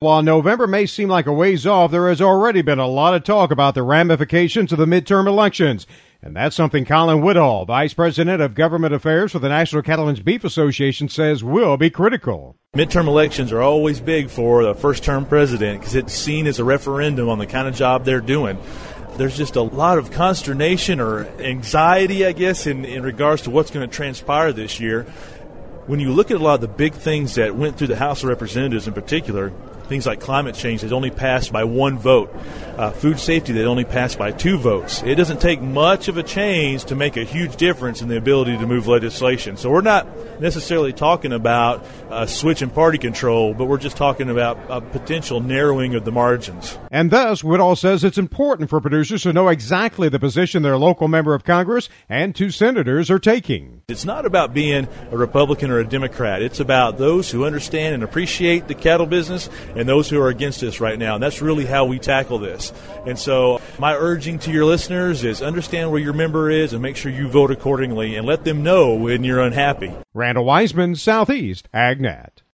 While November may seem like a ways off, there has already been a lot of talk about the ramifications of the midterm elections. And that's something Colin Woodall, Vice President of Government Affairs for the National Cattlemen's Beef Association, says will be critical. Midterm elections are always big for the first-term president because it's seen as a referendum on the kind of job they're doing. There's just a lot of consternation or anxiety, I guess, in regards to what's going to transpire this year. When you look at a lot of the big things that went through the House of Representatives in particular, things like climate change that only passed by one vote, food safety that only passed by 2 votes. It doesn't take much of a change to make a huge difference in the ability to move legislation. So we're not necessarily talking about a switch in party control, but we're just talking about a potential narrowing of the margins. And thus, Woodall says it's important for producers to know exactly the position their local member of Congress and 2 senators are taking. It's not about being a Republican or a Democrat. It's about those who understand and appreciate the cattle business and those who are against us right now. And that's really how we tackle this. And so my urging to your listeners is understand where your member is and make sure you vote accordingly and let them know when you're unhappy. Randall Wiseman, Southeast AgNet.